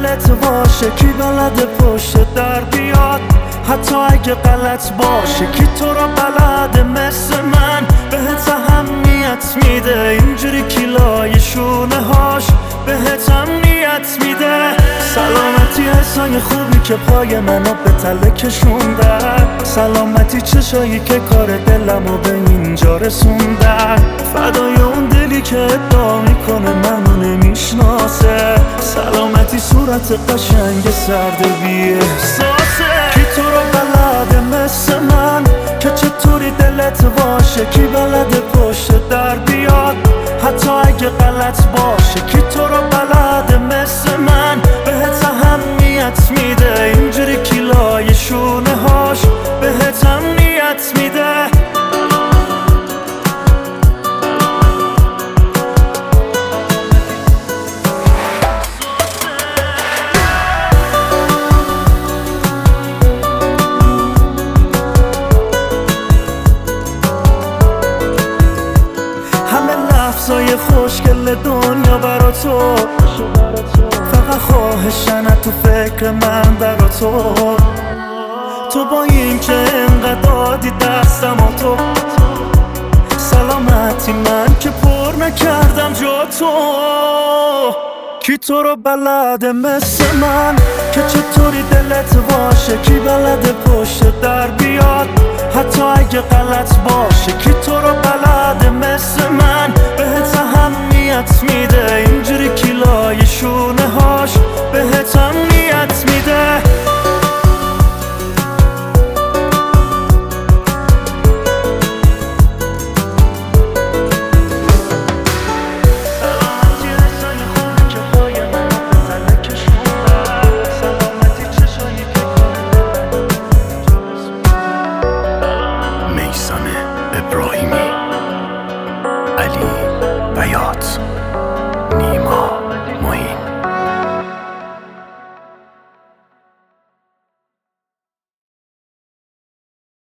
دلت باشه کی بلده پشت در بیاد، حتی اگه غلط باشه کی تو رو بلده مثل من بهت اهمیت میده، اینجوری کیلای شونه هاش بهت امنیت میده. سلامتی حسای خوبی که پای منو به تله کشوندن، سلامتی چشایی که کار دلمو به اینجا رسوندن، فدای اون دلی که ادعا میکنه منو نمیشناسه، سلامتی صورت قشنگ سرد بی احساسه. کی تو رو بلده مثل من که چطوری دلت باشه، کی بلده پشت در بیاد حتی اگه غلط باشه، کی تو رو بلده مثل من بهت اهمیت میده، اینجوری کیلای شونه هاش بهت امنیت میده. لحظای خوشگل دنیا برا تو، فقط خواهشن تو فکر من برا تو با این که انقدر دادی دستم و تو سلامتی من که پر نکردم جا تو. کی تو رو بلده مثل من که چطوری دلت باشه، کی بلده پشت در بیاد حتی اگه غلط باشه، کی تو رو بلده مثل من بهت اهمیت میده، اینجوری کیلای شونه هاش بهت امنیت میده. ابراهیمی، علی بیات، نیما.